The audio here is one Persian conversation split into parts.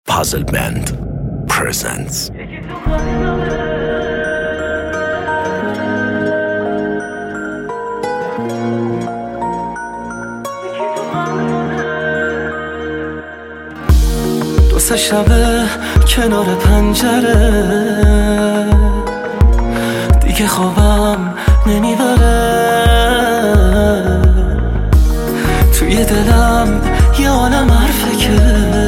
Puzzle Band presents. دو سه شبه کنار پنجره دیگه خوابم نمیبره، توی دلم یه عالم حرفه که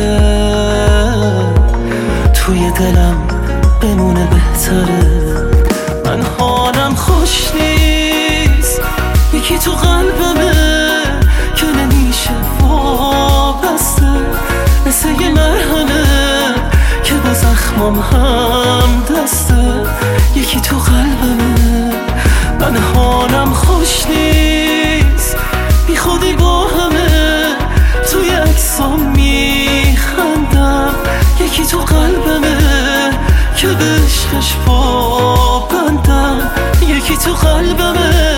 توی دلم بمونه بهتره. من حالم خوش نیست، یکی تو قلبمه که نمیشه وابسته، مثل یه مرهمه که با زخمام هم دسته. یکی تو قلبمه، من حالم خوش نیست، بی خودی با همه توی عکسام میخندم. یکی تو قلبمه که به عشقش پابندم. یکی تو قلبمه.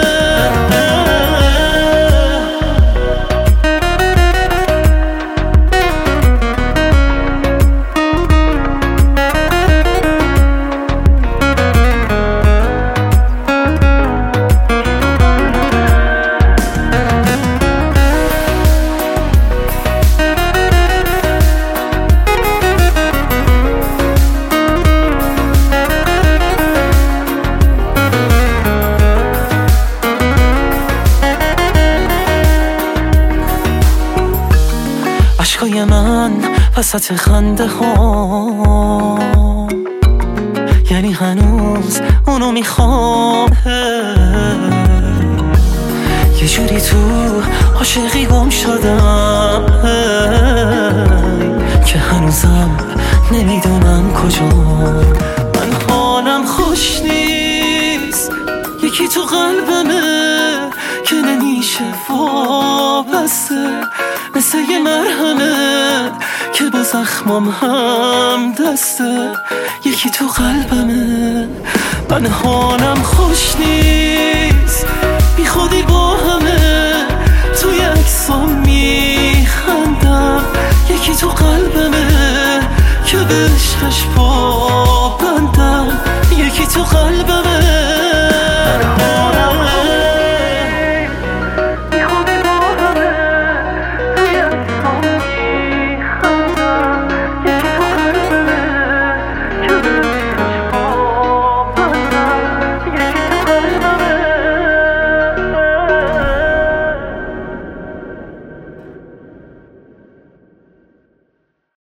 عشقای من وسط خنده ها، یعنی هنوز اونو میخوام. یه جوری تو عاشقی گم شدم که هنوزم نمیدونم کجا. من حالم خوش نیست، یکی تو قلبمه که نمیشه وابسته، مثل یه مرهمه که با زخمام هم دسته. یکی تو قلبمه، من حالم خوش نیست، بی خودی با همه توی عکسام میخندم. یکی تو قلبمه که به عشقش